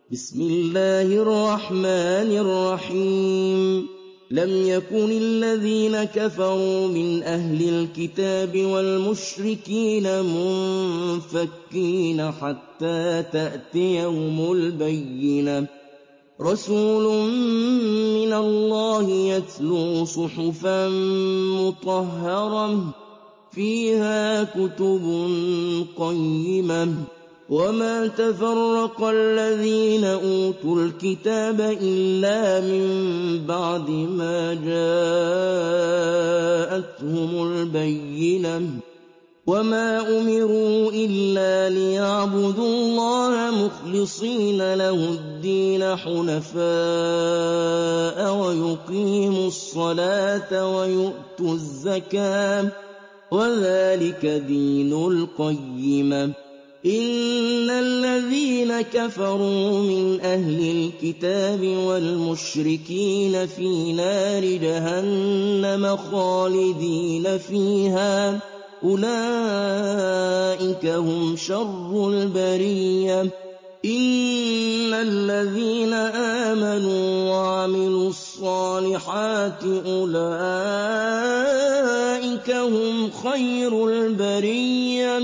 بسم الله الرحمن الرحيم لم يكن الذين كفروا من أهل الكتاب والمشركين منفكين حتى تأتيهم البينة رسول من الله يتلو صحفا مطهرة فيها كتب قيمة وما تفرق الذين أوتوا الكتاب إلا من بعد ما جاءتهم البينة وما أمروا إلا ليعبدوا الله مخلصين له الدين حنفاء ويقيموا الصلاة ويؤتوا الزكاة وذلك دين القيمة إن الذين كفروا من أهل الكتاب والمشركين في نار جهنم خالدين فيها أولئك هم شر البرية إن الذين آمنوا وعملوا الصالحات أولئك هم خير البرية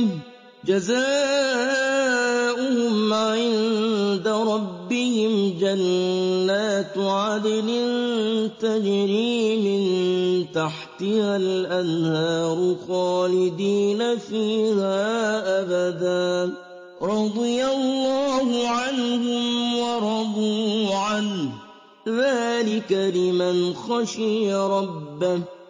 جزاؤهم عند ربهم جنات عدن تجري من تحتها الأنهار خالدين فيها أبدا رضي الله عنهم ورضوا عنه ذلك لمن خشي ربه